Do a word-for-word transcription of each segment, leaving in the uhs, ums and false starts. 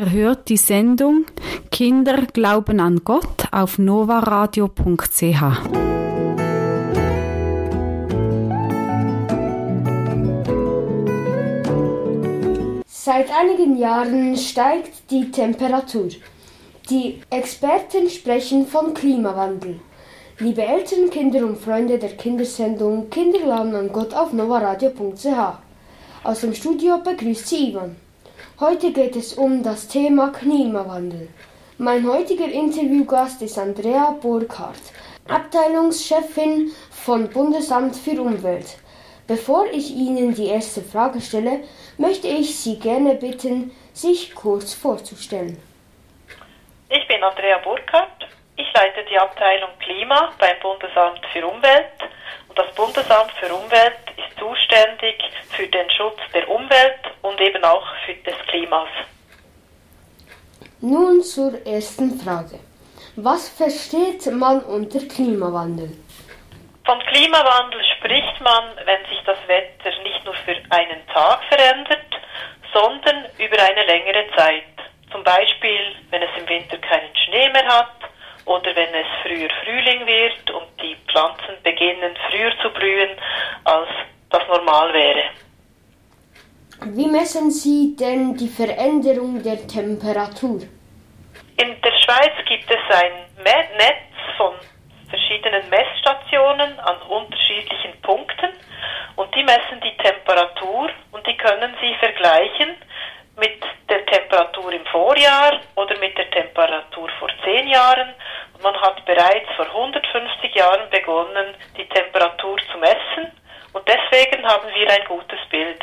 Ihr hört die Sendung Kinder glauben an Gott auf novaradio punkt c h. Seit einigen Jahren steigt die Temperatur. Die Experten sprechen von Klimawandel. Liebe Eltern, Kinder und Freunde der Kindersendung Kinder glauben an Gott auf novaradio punkt c h. Aus dem Studio begrüßt Sie Ivan. Heute geht es um das Thema Klimawandel. Mein heutiger Interviewgast ist Andrea Burkhardt, Abteilungschefin von Bundesamt für Umwelt. Bevor ich Ihnen die erste Frage stelle, möchte ich Sie gerne bitten, sich kurz vorzustellen. Ich bin Andrea Burkhardt. Ich leite die Abteilung Klima beim Bundesamt für Umwelt. Und das Bundesamt für Umwelt ist zuständig für den Schutz der Umwelt und eben auch für des Klimas. Nun zur ersten Frage. Was versteht man unter Klimawandel? Von Klimawandel spricht man, wenn sich das Wetter nicht nur für einen Tag verändert, sondern über eine längere Zeit. Zum Beispiel, wenn es im Winter keinen Schnee mehr hat oder wenn es früher Frühling wird und die Pflanzen beginnen früher zu blühen, als das normal wäre. Wie messen Sie denn die Veränderung der Temperatur? In der Schweiz gibt es ein Netz von verschiedenen Messstationen an unterschiedlichen Punkten und die messen die Temperatur und die können Sie vergleichen mit der Temperatur im Vorjahr oder mit der Temperatur vor zehn Jahren. Und man hat bereits vor hundertfünfzig Jahren begonnen, die Temperatur zu messen und deswegen haben wir ein gutes Bild.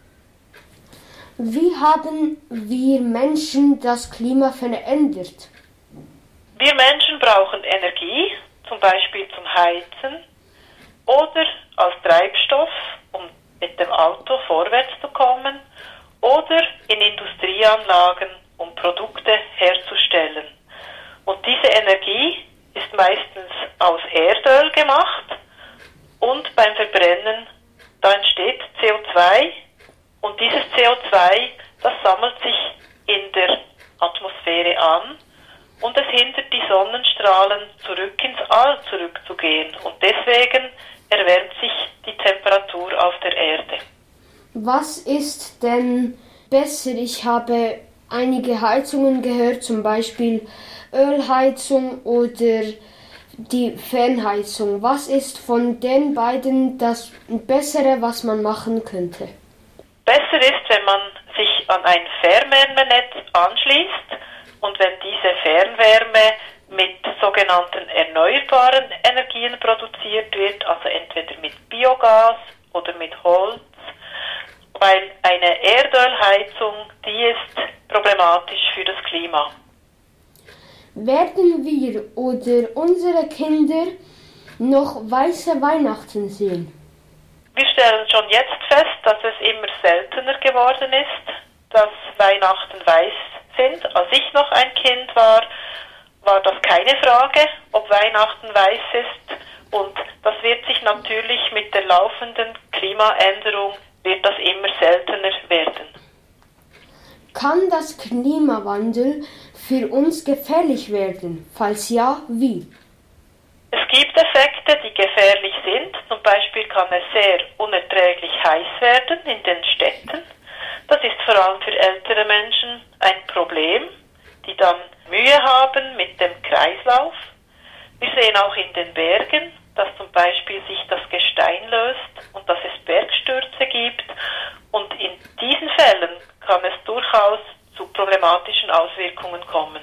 Wie haben wir Menschen das Klima verändert? Wir Menschen brauchen Energie, zum Beispiel zum Heizen oder als Treibstoff, um mit dem Auto vorwärts zu kommen, oder in Industrieanlagen, um Produkte herzustellen. Und diese Energie ist meistens aus Erdöl gemacht und beim Verbrennen, da entsteht C O zwei und dieses C O zwei, das sammelt sich in der Atmosphäre an und es hindert die Sonnenstrahlen zurück ins All zurückzugehen und deswegen erwärmt sich die Temperatur auf der Erde. Was ist denn besser? Ich habe einige Heizungen gehört, zum Beispiel Ölheizung oder die Fernheizung. Was ist von den beiden das Bessere, was man machen könnte? Besser ist, wenn man sich an ein Fernwärmenetz anschließt und wenn diese Fernwärme mit sogenannten erneuerbaren Energien produziert wird, also entweder mit Biogas oder mit Holz, weil eine Erdölheizung, die ist problematisch für das Klima. Werden wir oder unsere Kinder noch weiße Weihnachten sehen? Wir stellen schon jetzt fest, dass es immer seltener geworden ist, dass Weihnachten weiß sind. Als ich noch ein Kind war, war das keine Frage, ob Weihnachten weiß ist. Und das wird sich natürlich mit der laufenden Klimaänderung wird das immer seltener werden. Kann das Klimawandel für uns gefährlich werden? Falls ja, wie? Es gibt Effekte, die gefährlich sind. Zum Beispiel kann es sehr unerträglich heiß werden in den Städten. Das ist vor allem für ältere Menschen ein Problem, die dann Mühe haben mit dem Kreislauf. Wir sehen auch in den Bergen, dass zum Beispiel sich das Gestein löst und dass es Bergstürze gibt. Und in diesen Fällen kann es durchaus zu problematischen Auswirkungen kommen.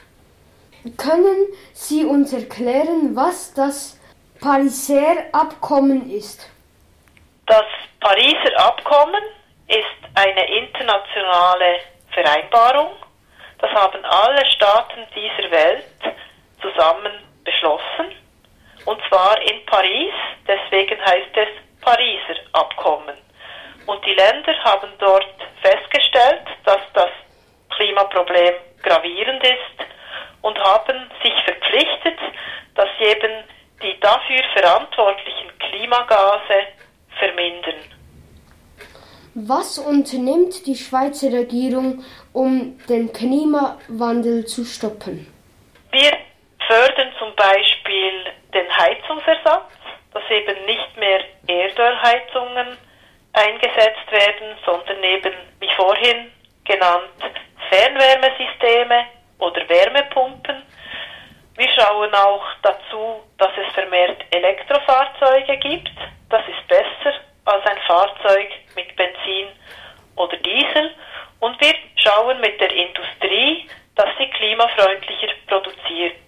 Können Sie uns erklären, was das Pariser Abkommen ist? Das Pariser Abkommen ist eine internationale Vereinbarung. Das haben alle Staaten dieser Welt zusammen beschlossen. Und zwar in Paris, deswegen heißt es Pariser Abkommen. Und die Länder haben dort festgestellt, dass das Klimaproblem gravierend ist und haben sich verpflichtet, dass eben die dafür verantwortlichen Klimagase vermindern. Was unternimmt die Schweizer Regierung, um den Klimawandel zu stoppen? Wir fördern zum Beispiel den Heizungsersatz, dass eben nicht mehr Erdölheizungen eingesetzt werden, sondern eben, wie vorhin genannt, Fernwärmesysteme oder Wärmepumpen. Wir schauen auch dazu, dass es vermehrt Elektrofahrzeuge gibt. Das ist besser als ein Fahrzeug mit Benzin oder Diesel. Und wir schauen mit der Industrie, dass sie klimafreundlicher produziert.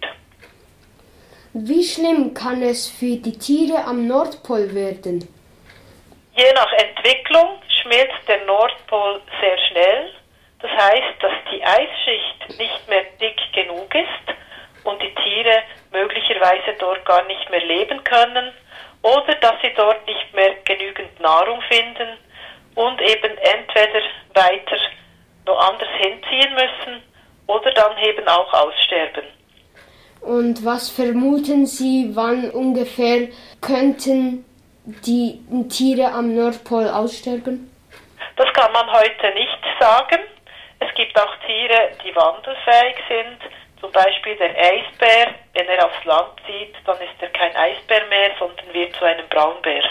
Wie schlimm kann es für die Tiere am Nordpol werden? Je nach Entwicklung schmilzt der Nordpol sehr schnell. Das heißt, dass die Eisschicht nicht mehr dick genug ist und die Tiere möglicherweise dort gar nicht mehr leben können oder dass sie dort nicht mehr genügend Nahrung finden und eben entweder weiter woanders hinziehen müssen oder dann eben auch aussterben. Und was vermuten Sie, wann ungefähr könnten die Tiere am Nordpol aussterben? Das kann man heute nicht sagen. Es gibt auch Tiere, die wandelfähig sind. Zum Beispiel der Eisbär. Wenn er aufs Land zieht, dann ist er kein Eisbär mehr, sondern wird zu einem Braunbär.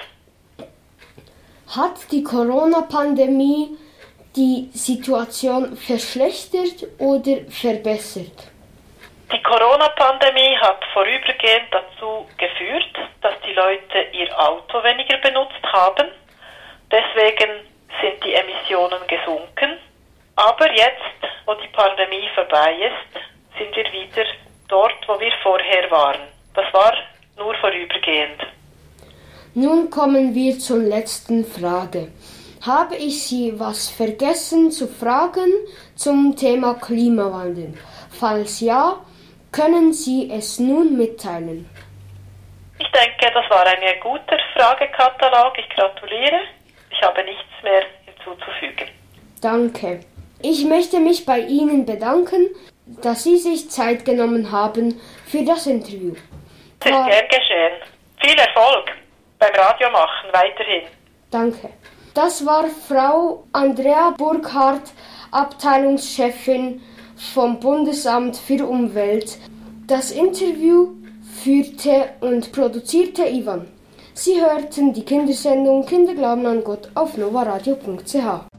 Hat die Corona-Pandemie die Situation verschlechtert oder verbessert? Die Corona-Pandemie hat vorübergehend dazu geführt, dass die Leute ihr Auto weniger benutzt haben. Deswegen sind die Emissionen gesunken. Aber jetzt, wo die Pandemie vorbei ist, sind wir wieder dort, wo wir vorher waren. Das war nur vorübergehend. Nun kommen wir zur letzten Frage. Habe ich Sie was vergessen zu fragen zum Thema Klimawandel? Falls ja, können Sie es nun mitteilen. Ich denke, das war ein guter Fragekatalog. Ich gratuliere. Ich habe nichts mehr hinzuzufügen. Danke. Ich möchte mich bei Ihnen bedanken, dass Sie sich Zeit genommen haben für das Interview. Sehr gern geschehen. Viel Erfolg beim Radiomachen weiterhin. Danke. Das war Frau Andrea Burkhardt, Abteilungschefin vom Bundesamt für Umwelt. Das Interview führte und produzierte Ivan. Sie hörten die Kindersendung Kinder glauben an Gott auf novaradio punkt c h.